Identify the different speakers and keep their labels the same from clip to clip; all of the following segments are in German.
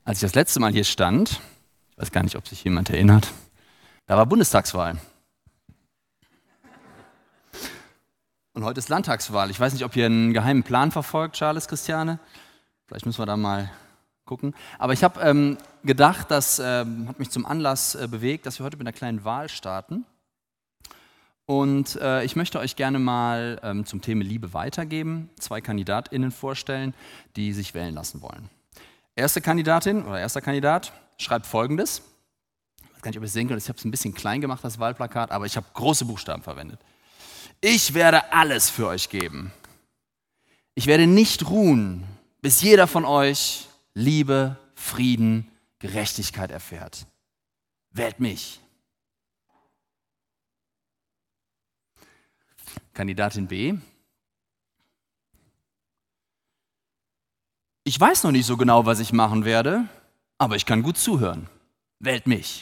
Speaker 1: Als ich das letzte Mal hier stand, ich weiß gar nicht, ob sich jemand erinnert, da war Bundestagswahl. Und heute ist Landtagswahl. Ich weiß nicht, ob ihr einen geheimen Plan verfolgt, Charles, Christiane. Vielleicht müssen wir da mal gucken. Aber ich habe gedacht, das hat mich zum Anlass bewegt, dass wir heute mit einer kleinen Wahl starten. Und ich möchte euch gerne mal zum Thema Liebe weitergeben, 2 KandidatInnen vorstellen, die sich wählen lassen wollen. Erste Kandidatin oder erster Kandidat schreibt Folgendes. Ich weiß gar nicht, ob ihr es sehen könnt, ich habe es ein bisschen klein gemacht, das Wahlplakat, aber ich habe große Buchstaben verwendet. Ich werde alles für euch geben. Ich werde nicht ruhen, bis jeder von euch Liebe, Frieden, Gerechtigkeit erfährt. Wählt mich. Kandidatin B. Ich weiß noch nicht so genau, was ich machen werde, aber ich kann gut zuhören. Wählt mich.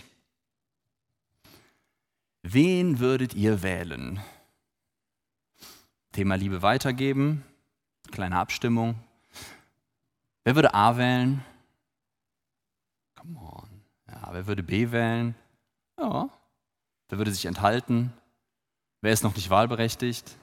Speaker 1: Wen würdet ihr wählen? Thema Liebe weitergeben, kleine Abstimmung. Wer würde A wählen? Come on. Ja, wer würde B wählen? Ja. Wer würde sich enthalten? Wer ist noch nicht wahlberechtigt?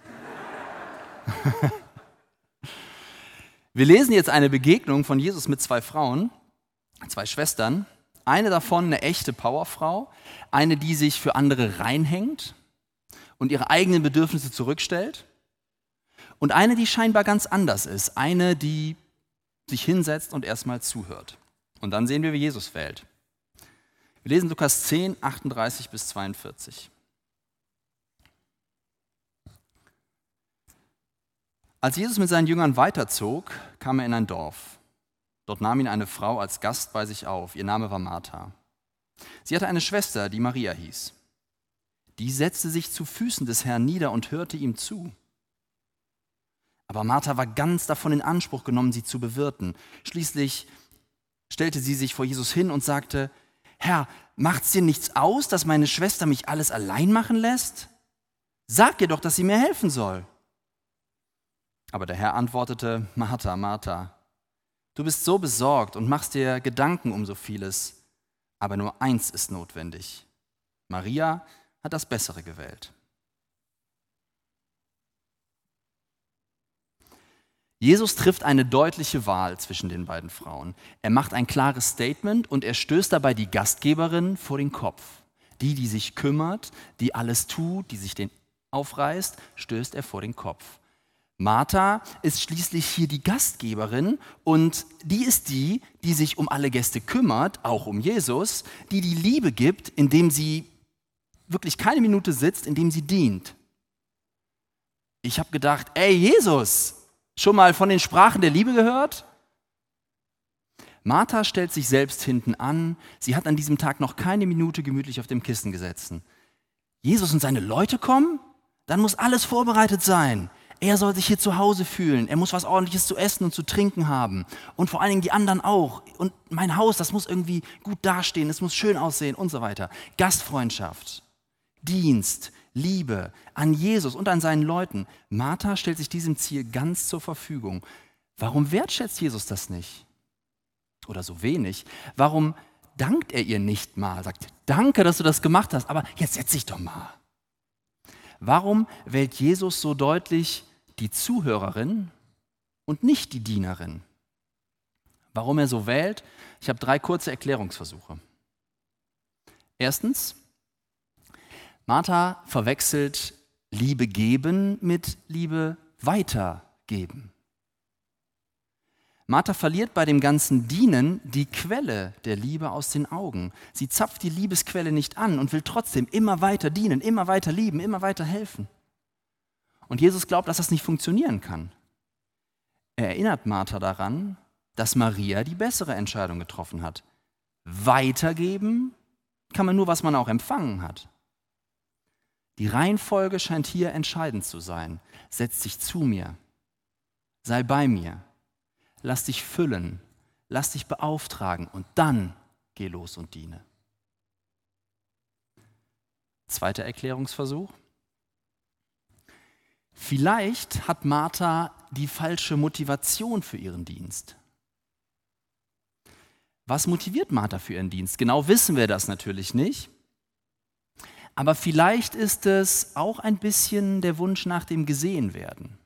Speaker 1: Wir lesen jetzt eine Begegnung von Jesus mit 2 Frauen, 2 Schwestern. Eine davon eine echte Powerfrau, eine, die sich für andere reinhängt und ihre eigenen Bedürfnisse zurückstellt. Und eine, die scheinbar ganz anders ist, eine, die sich hinsetzt und erstmal zuhört. Und dann sehen wir, wie Jesus wählt. Wir lesen Lukas 10, 38 bis 42. Als Jesus mit seinen Jüngern weiterzog, kam er in ein Dorf. Dort nahm ihn eine Frau als Gast bei sich auf. Ihr Name war Martha. Sie hatte eine Schwester, die Maria hieß. Die setzte sich zu Füßen des Herrn nieder und hörte ihm zu. Aber Martha war ganz davon in Anspruch genommen, sie zu bewirten. Schließlich stellte sie sich vor Jesus hin und sagte: Herr, macht's dir nichts aus, dass meine Schwester mich alles allein machen lässt? Sag ihr doch, dass sie mir helfen soll. Aber der Herr antwortete: Martha, Martha, du bist so besorgt und machst dir Gedanken um so vieles, aber nur eins ist notwendig. Maria hat das Bessere gewählt. Jesus trifft eine deutliche Wahl zwischen den beiden Frauen. Er macht ein klares Statement und er stößt dabei die Gastgeberin vor den Kopf. Die sich kümmert, die alles tut, die sich den aufreißt, stößt er vor den Kopf. Martha ist schließlich hier die Gastgeberin und die ist die, die sich um alle Gäste kümmert, auch um Jesus, die die Liebe gibt, indem sie wirklich keine Minute sitzt, indem sie dient. Ich habe gedacht, ey Jesus, schon mal von den Sprachen der Liebe gehört? Martha stellt sich selbst hinten an, sie hat an diesem Tag noch keine Minute gemütlich auf dem Kissen gesessen. Jesus und seine Leute kommen? Dann muss alles vorbereitet sein. Er soll sich hier zu Hause fühlen. Er muss was Ordentliches zu essen und zu trinken haben. Und vor allen Dingen die anderen auch. Und mein Haus, das muss irgendwie gut dastehen. Es muss schön aussehen und so weiter. Gastfreundschaft, Dienst, Liebe an Jesus und an seinen Leuten. Martha stellt sich diesem Ziel ganz zur Verfügung. Warum wertschätzt Jesus das nicht? Oder so wenig? Warum dankt er ihr nicht mal? Sagt, danke, dass du das gemacht hast, aber jetzt setz dich doch mal. Warum wählt Jesus so deutlich die Zuhörerin und nicht die Dienerin? Warum er so wählt? Ich habe 3 kurze Erklärungsversuche. Erstens, Martha verwechselt Liebe geben mit Liebe weitergeben. Martha verliert bei dem ganzen Dienen die Quelle der Liebe aus den Augen. Sie zapft die Liebesquelle nicht an und will trotzdem immer weiter dienen, immer weiter lieben, immer weiter helfen. Und Jesus glaubt, dass das nicht funktionieren kann. Er erinnert Martha daran, dass Maria die bessere Entscheidung getroffen hat. Weitergeben kann man nur, was man auch empfangen hat. Die Reihenfolge scheint hier entscheidend zu sein. Setz dich zu mir, sei bei mir. Lass dich füllen, lass dich beauftragen und dann geh los und diene. Zweiter Erklärungsversuch. Vielleicht hat Martha die falsche Motivation für ihren Dienst. Was motiviert Martha für ihren Dienst? Genau wissen wir das natürlich nicht. Aber vielleicht ist es auch ein bisschen der Wunsch nach dem Gesehenwerden.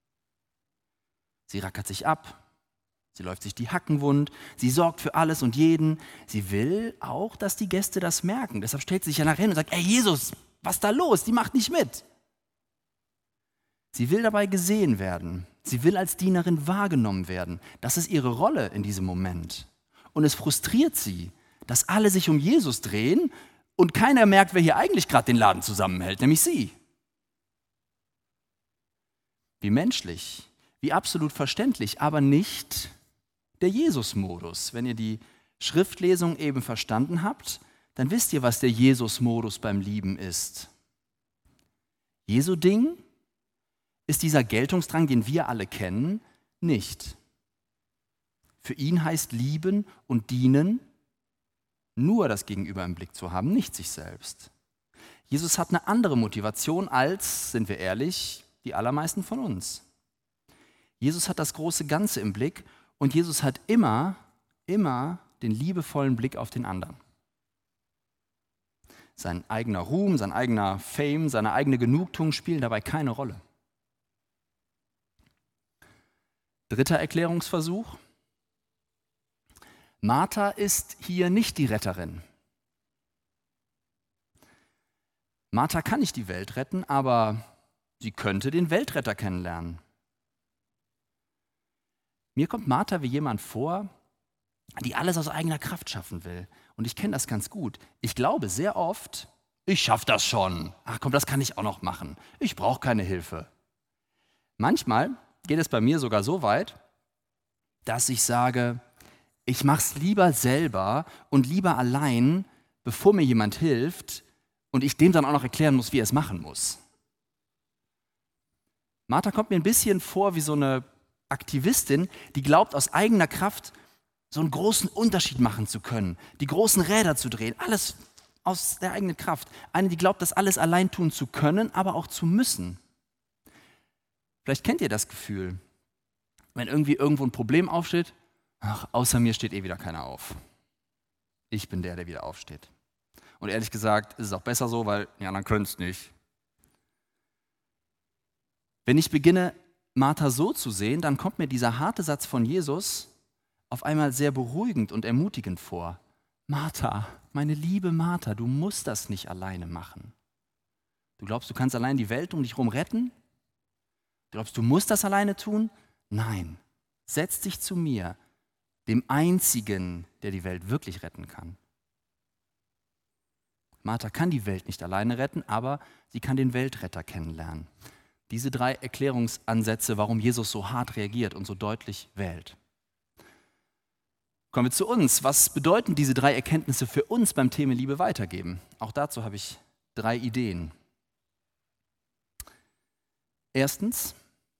Speaker 1: Sie rackert sich ab, sie läuft sich die Hacken wund, sie sorgt für alles und jeden. Sie will auch, dass die Gäste das merken. Deshalb stellt sie sich ja nachher hin und sagt, ey Jesus, was ist da los? Die macht nicht mit. Sie will dabei gesehen werden. Sie will als Dienerin wahrgenommen werden. Das ist ihre Rolle in diesem Moment. Und es frustriert sie, dass alle sich um Jesus drehen und keiner merkt, wer hier eigentlich gerade den Laden zusammenhält, nämlich sie. Wie menschlich, wie absolut verständlich, aber nicht der Jesus-Modus. Wenn ihr die Schriftlesung eben verstanden habt, dann wisst ihr, was der Jesus-Modus beim Lieben ist. Jesu Ding ist dieser Geltungsdrang, den wir alle kennen, nicht. Für ihn heißt lieben und dienen, nur das Gegenüber im Blick zu haben, nicht sich selbst. Jesus hat eine andere Motivation als, sind wir ehrlich, die allermeisten von uns. Jesus hat das große Ganze im Blick und Jesus hat immer den liebevollen Blick auf den anderen. Sein eigener Ruhm, sein eigener Fame, seine eigene Genugtuung spielen dabei keine Rolle. Dritter Erklärungsversuch. Martha ist hier nicht die Retterin. Martha kann nicht die Welt retten, aber sie könnte den Weltretter kennenlernen. Mir kommt Martha wie jemand vor, die alles aus eigener Kraft schaffen will. Und ich kenne das ganz gut. Ich glaube sehr oft, ich schaffe das schon. Ach komm, das kann ich auch noch machen. Ich brauche keine Hilfe. Manchmal geht es bei mir sogar so weit, dass ich sage, ich mache es lieber selber und lieber allein, bevor mir jemand hilft und ich dem dann auch noch erklären muss, wie er es machen muss. Martha kommt mir ein bisschen vor wie so eine Aktivistin, die glaubt, aus eigener Kraft so einen großen Unterschied machen zu können, die großen Räder zu drehen, alles aus der eigenen Kraft. Eine, die glaubt, das alles allein tun zu können, aber auch zu müssen. Vielleicht kennt ihr das Gefühl, wenn irgendwie irgendwo ein Problem aufsteht, ach, außer mir steht eh wieder keiner auf. Ich bin der wieder aufsteht. Und ehrlich gesagt ist es auch besser so, weil die anderen können es nicht. Wenn ich beginne, Martha so zu sehen, dann kommt mir dieser harte Satz von Jesus auf einmal sehr beruhigend und ermutigend vor. Martha, meine liebe Martha, du musst das nicht alleine machen. Du glaubst, du kannst allein die Welt um dich herum retten? Du glaubst, du musst das alleine tun? Nein, setz dich zu mir, dem Einzigen, der die Welt wirklich retten kann. Martha kann die Welt nicht alleine retten, aber sie kann den Weltretter kennenlernen. Diese 3 Erklärungsansätze, warum Jesus so hart reagiert und so deutlich wählt. Kommen wir zu uns. Was bedeuten diese 3 Erkenntnisse für uns beim Thema Liebe weitergeben? Auch dazu habe ich 3 Ideen. Erstens,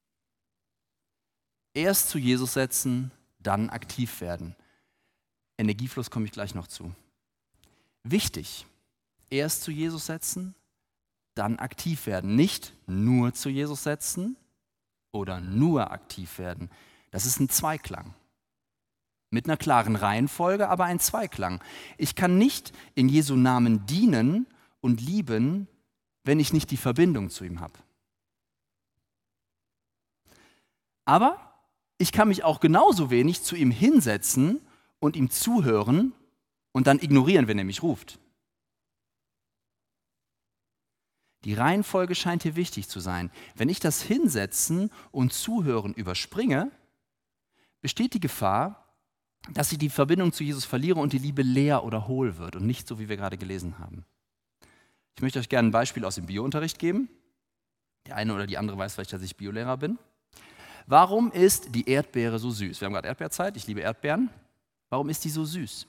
Speaker 1: erst zu Jesus setzen, dann aktiv werden. Energiefluss komme ich gleich noch zu. Wichtig, erst zu Jesus setzen, dann aktiv werden. Nicht nur zu Jesus setzen oder nur aktiv werden. Das ist ein Zweiklang. Mit einer klaren Reihenfolge, aber ein Zweiklang. Ich kann nicht in Jesu Namen dienen und lieben, wenn ich nicht die Verbindung zu ihm habe. Aber ich kann mich auch genauso wenig zu ihm hinsetzen und ihm zuhören und dann ignorieren, wenn er mich ruft. Die Reihenfolge scheint hier wichtig zu sein. Wenn ich das Hinsetzen und Zuhören überspringe, besteht die Gefahr, dass ich die Verbindung zu Jesus verliere und die Liebe leer oder hohl wird und nicht so, wie wir gerade gelesen haben. Ich möchte euch gerne ein Beispiel aus dem Biounterricht geben. Der eine oder die andere weiß vielleicht, dass ich Biolehrer bin. Warum ist die Erdbeere so süß? Wir haben gerade Erdbeerzeit, ich liebe Erdbeeren. Warum ist die so süß?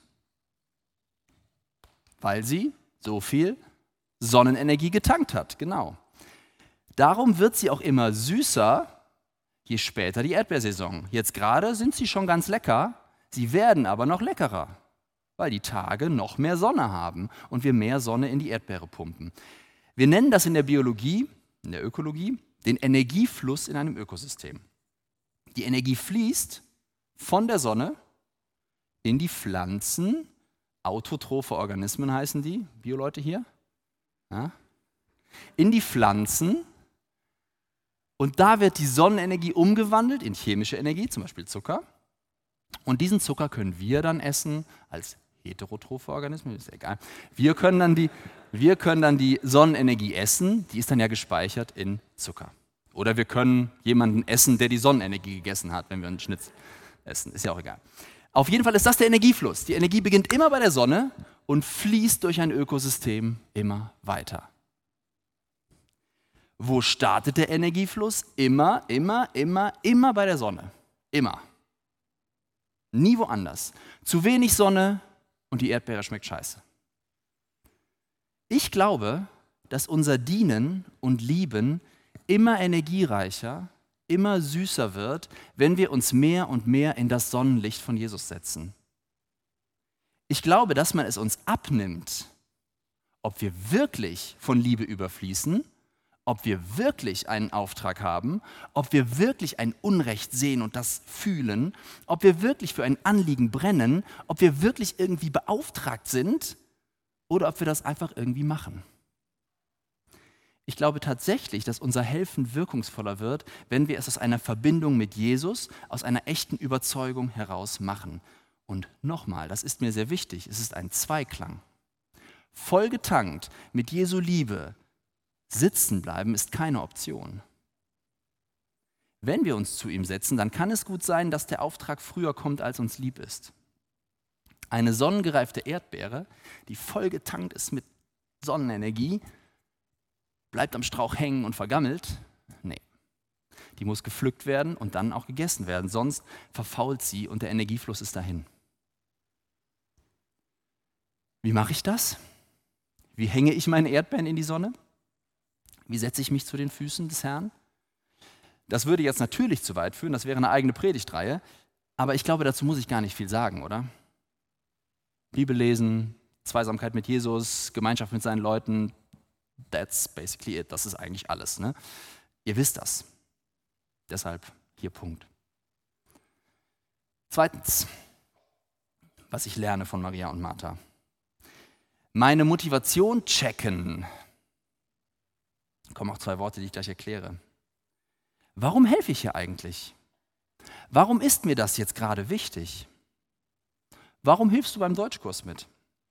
Speaker 1: Weil sie so viel Sonnenenergie getankt hat, genau. Darum wird sie auch immer süßer, je später die Erdbeersaison. Jetzt gerade sind sie schon ganz lecker, sie werden aber noch leckerer, weil die Tage noch mehr Sonne haben und wir mehr Sonne in die Erdbeere pumpen. Wir nennen das in der Biologie, in der Ökologie, den Energiefluss in einem Ökosystem. Die Energie fließt von der Sonne in die Pflanzen, autotrophe Organismen heißen die, Bioleute hier, ja, in die Pflanzen, und da wird die Sonnenenergie umgewandelt in chemische Energie, zum Beispiel Zucker, und diesen Zucker können wir dann essen als heterotrophe Organismen, ist ja egal. Wir können dann die Sonnenenergie essen, die ist dann ja gespeichert in Zucker. Oder wir können jemanden essen, der die Sonnenenergie gegessen hat, wenn wir einen Schnitzel essen, ist ja auch egal. Auf jeden Fall ist das der Energiefluss. Die Energie beginnt immer bei der Sonne und fließt durch ein Ökosystem immer weiter. Wo startet der Energiefluss? Immer bei der Sonne. Immer. Nie woanders. Zu wenig Sonne und die Erdbeere schmeckt scheiße. Ich glaube, dass unser Dienen und Lieben immer energiereicher, immer süßer wird, wenn wir uns mehr und mehr in das Sonnenlicht von Jesus setzen. Ich glaube, dass man es uns abnimmt, ob wir wirklich von Liebe überfließen, ob wir wirklich einen Auftrag haben, ob wir wirklich ein Unrecht sehen und das fühlen, ob wir wirklich für ein Anliegen brennen, ob wir wirklich irgendwie beauftragt sind oder ob wir das einfach irgendwie machen. Ich glaube tatsächlich, dass unser Helfen wirkungsvoller wird, wenn wir es aus einer Verbindung mit Jesus, aus einer echten Überzeugung heraus machen. Und nochmal, das ist mir sehr wichtig, es ist ein Zweiklang. Vollgetankt mit Jesu Liebe sitzen bleiben ist keine Option. Wenn wir uns zu ihm setzen, dann kann es gut sein, dass der Auftrag früher kommt, als uns lieb ist. Eine sonnengereifte Erdbeere, die vollgetankt ist mit Sonnenenergie, bleibt am Strauch hängen und vergammelt? Nee. Die muss gepflückt werden und dann auch gegessen werden, sonst verfault sie und der Energiefluss ist dahin. Wie mache ich das? Wie hänge ich meine Erdbeeren in die Sonne? Wie setze ich mich zu den Füßen des Herrn? Das würde jetzt natürlich zu weit führen, das wäre eine eigene Predigtreihe, aber ich glaube, dazu muss ich gar nicht viel sagen, oder? Bibel lesen, Zweisamkeit mit Jesus, Gemeinschaft mit seinen Leuten, that's basically it, das ist eigentlich alles. Ne? Ihr wisst das. Deshalb hier Punkt. Zweitens, was ich lerne von Maria und Martha. Meine Motivation checken. Kommen auch 2 Worte, die ich gleich erkläre. Warum helfe ich hier eigentlich? Warum ist mir das jetzt gerade wichtig? Warum hilfst du beim Deutschkurs mit?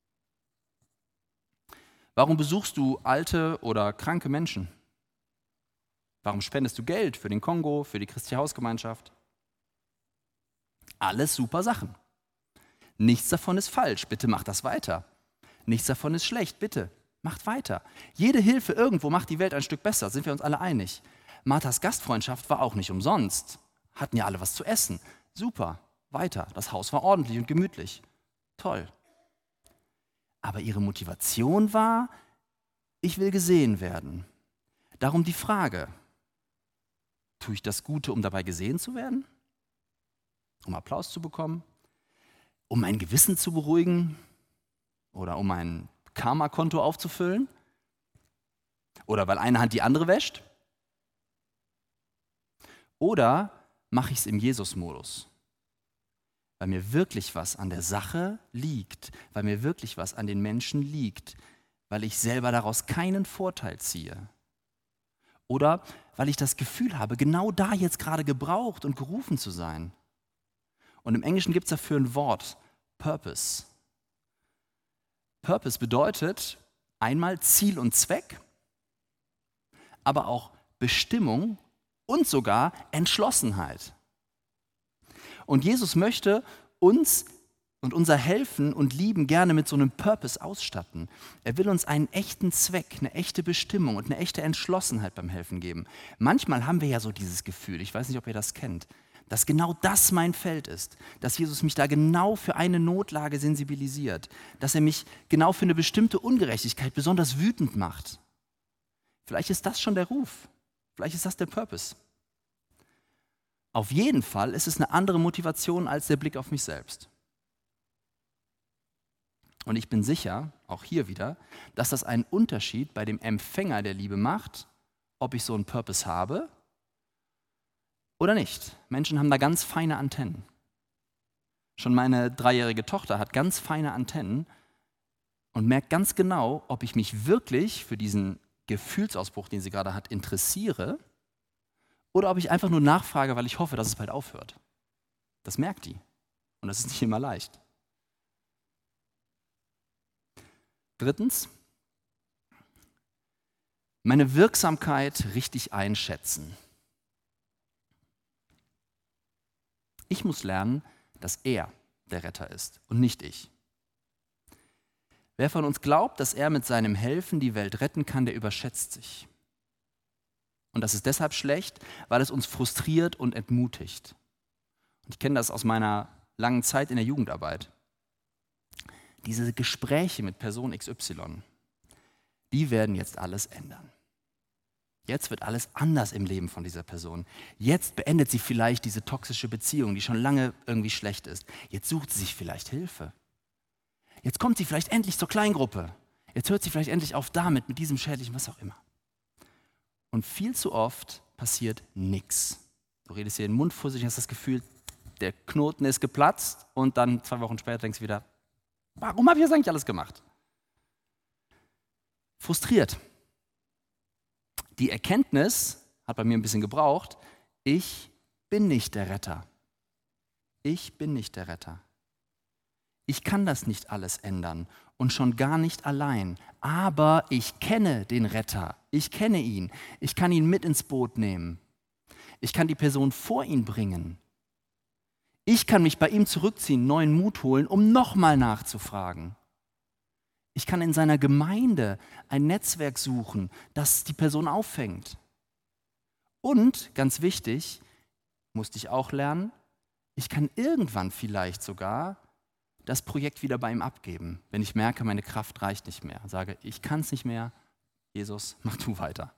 Speaker 1: Warum besuchst du alte oder kranke Menschen? Warum spendest du Geld für den Kongo, für die christliche Hausgemeinschaft? Alles super Sachen. Nichts davon ist falsch, bitte macht das weiter. Nichts davon ist schlecht, bitte macht weiter. Jede Hilfe irgendwo macht die Welt ein Stück besser, sind wir uns alle einig. Marthas Gastfreundschaft war auch nicht umsonst. Hatten ja alle was zu essen. Super, weiter. Das Haus war ordentlich und gemütlich. Toll. Aber ihre Motivation war, ich will gesehen werden. Darum die Frage, tue ich das Gute, um dabei gesehen zu werden? Um Applaus zu bekommen? Um mein Gewissen zu beruhigen? Oder um mein Karma-Konto aufzufüllen? Oder weil eine Hand die andere wäscht? Oder mache ich es im Jesus-Modus? Weil mir wirklich was an der Sache liegt, weil mir wirklich was an den Menschen liegt, weil ich selber daraus keinen Vorteil ziehe. Oder weil ich das Gefühl habe, genau da jetzt gerade gebraucht und gerufen zu sein. Und im Englischen gibt es dafür ein Wort, Purpose. Purpose bedeutet einmal Ziel und Zweck, aber auch Bestimmung und sogar Entschlossenheit. Und Jesus möchte uns und unser Helfen und Lieben gerne mit so einem Purpose ausstatten. Er will uns einen echten Zweck, eine echte Bestimmung und eine echte Entschlossenheit beim Helfen geben. Manchmal haben wir ja so dieses Gefühl, ich weiß nicht, ob ihr das kennt, dass genau das mein Feld ist, dass Jesus mich da genau für eine Notlage sensibilisiert, dass er mich genau für eine bestimmte Ungerechtigkeit besonders wütend macht. Vielleicht ist das schon der Ruf, vielleicht ist das der Purpose. Auf jeden Fall ist es eine andere Motivation als der Blick auf mich selbst. Und ich bin sicher, auch hier wieder, dass das einen Unterschied bei dem Empfänger der Liebe macht, ob ich so einen Purpose habe oder nicht. Menschen haben da ganz feine Antennen. Schon meine 3-jährige Tochter hat ganz feine Antennen und merkt ganz genau, ob ich mich wirklich für diesen Gefühlsausbruch, den sie gerade hat, interessiere oder ob ich einfach nur nachfrage, weil ich hoffe, dass es bald aufhört. Das merkt die. Und das ist nicht immer leicht. 3. Meine Wirksamkeit richtig einschätzen. Ich muss lernen, dass er der Retter ist und nicht ich. Wer von uns glaubt, dass er mit seinem Helfen die Welt retten kann, der überschätzt sich. Und das ist deshalb schlecht, weil es uns frustriert und entmutigt. Und ich kenne das aus meiner langen Zeit in der Jugendarbeit. Diese Gespräche mit Person XY, die werden jetzt alles ändern. Jetzt wird alles anders im Leben von dieser Person. Jetzt beendet sie vielleicht diese toxische Beziehung, die schon lange irgendwie schlecht ist. Jetzt sucht sie sich vielleicht Hilfe. Jetzt kommt sie vielleicht endlich zur Kleingruppe. Jetzt hört sie vielleicht endlich auf damit, mit diesem Schädlichen, was auch immer. Und viel zu oft passiert nichts. Du redest dir den Mund vor sich, hast das Gefühl, der Knoten ist geplatzt und dann 2 Wochen später denkst du wieder, warum habe ich das eigentlich alles gemacht? Frustriert. Die Erkenntnis hat bei mir ein bisschen gebraucht, ich bin nicht der Retter. Ich bin nicht der Retter. Ich kann das nicht alles ändern und schon gar nicht allein. Aber ich kenne den Retter. Ich kenne ihn. Ich kann ihn mit ins Boot nehmen. Ich kann die Person vor ihn bringen. Ich kann mich bei ihm zurückziehen, neuen Mut holen, um nochmal nachzufragen. Ich kann in seiner Gemeinde ein Netzwerk suchen, das die Person auffängt. Und, ganz wichtig, musste ich auch lernen, ich kann irgendwann vielleicht sogar das Projekt wieder bei ihm abgeben, wenn ich merke, meine Kraft reicht nicht mehr. Sage, ich kann es nicht mehr, Jesus, mach du weiter.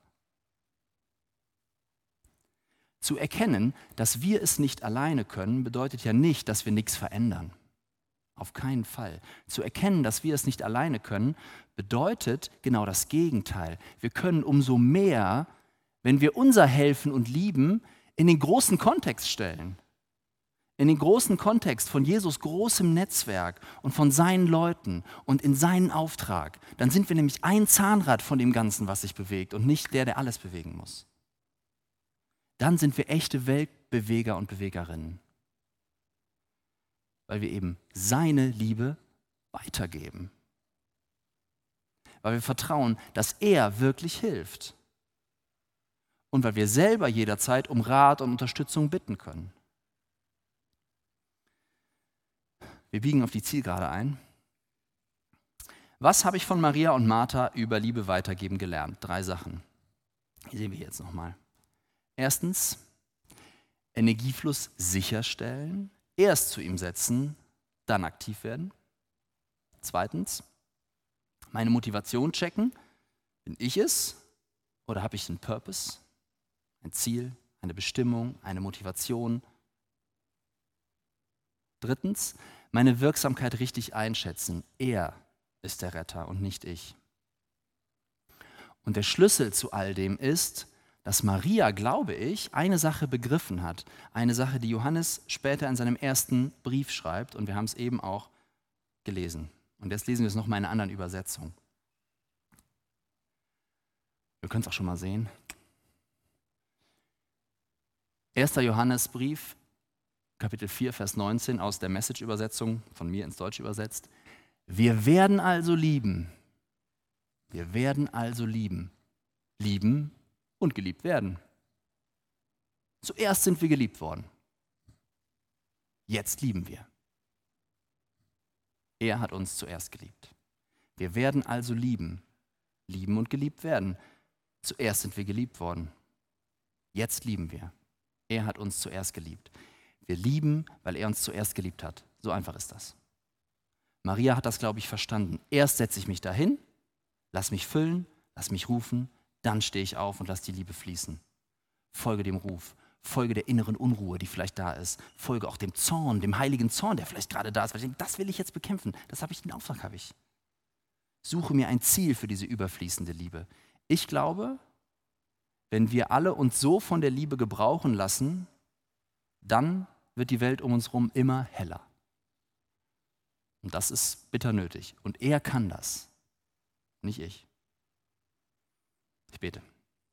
Speaker 1: Zu erkennen, dass wir es nicht alleine können, bedeutet ja nicht, dass wir nichts verändern. Auf keinen Fall. Zu erkennen, dass wir es nicht alleine können, bedeutet genau das Gegenteil. Wir können umso mehr, wenn wir unser Helfen und Lieben in den großen Kontext stellen. In den großen Kontext von Jesus großem Netzwerk und von seinen Leuten und in seinen Auftrag. Dann sind wir nämlich ein Zahnrad von dem Ganzen, was sich bewegt und nicht der alles bewegen muss. Dann sind wir echte Weltbeweger und Bewegerinnen. Weil wir eben seine Liebe weitergeben. Weil wir vertrauen, dass er wirklich hilft. Und weil wir selber jederzeit um Rat und Unterstützung bitten können. Wir biegen auf die Zielgerade ein. Was habe ich von Maria und Martha über Liebe weitergeben gelernt? 3 Sachen. Die sehen wir jetzt nochmal. 1. Energiefluss sicherstellen. Erst zu ihm setzen, dann aktiv werden. 2. Meine Motivation checken. Bin ich es oder habe ich einen Purpose, ein Ziel, eine Bestimmung, eine Motivation? 3. Meine Wirksamkeit richtig einschätzen. Er ist der Retter und nicht ich. Und der Schlüssel zu all dem ist, dass Maria, glaube ich, eine Sache begriffen hat. Eine Sache, die Johannes später in seinem ersten Brief schreibt. Und wir haben es eben auch gelesen. Und jetzt lesen wir es nochmal in einer anderen Übersetzung. Wir können es auch schon mal sehen. 1. Johannesbrief, Kapitel 4, Vers 19 aus der Message-Übersetzung, von mir ins Deutsche übersetzt. Wir werden also lieben. Wir werden also lieben. Lieben und geliebt werden. Zuerst sind wir geliebt worden. Jetzt lieben wir. Er hat uns zuerst geliebt. Wir werden also lieben. Lieben und geliebt werden. Zuerst sind wir geliebt worden. Jetzt lieben wir. Er hat uns zuerst geliebt. Wir lieben, weil er uns zuerst geliebt hat. So einfach ist das. Maria hat das, glaube ich, verstanden. Erst setze ich mich dahin, lass mich füllen, lass mich rufen, dann stehe ich auf und lass die Liebe fließen. Folge dem Ruf, folge der inneren Unruhe, die vielleicht da ist. Folge auch dem Zorn, dem heiligen Zorn, der vielleicht gerade da ist. Weil ich denke, das will ich jetzt bekämpfen. Das habe ich, den Auftrag habe ich. Suche mir ein Ziel für diese überfließende Liebe. Ich glaube, wenn wir alle uns so von der Liebe gebrauchen lassen, dann wird die Welt um uns herum immer heller. Und das ist bitter nötig. Und er kann das, nicht ich. Ich bete.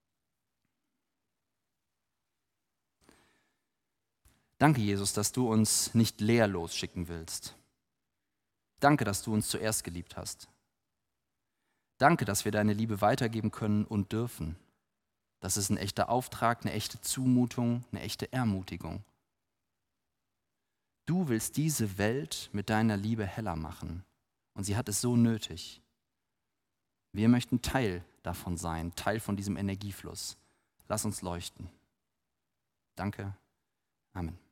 Speaker 1: Danke, Jesus, dass du uns nicht leerlos schicken willst. Danke, dass du uns zuerst geliebt hast. Danke, dass wir deine Liebe weitergeben können und dürfen. Das ist ein echter Auftrag, eine echte Zumutung, eine echte Ermutigung. Du willst diese Welt mit deiner Liebe heller machen und sie hat es so nötig. Wir möchten Teil davon sein, Teil von diesem Energiefluss. Lass uns leuchten. Danke. Amen.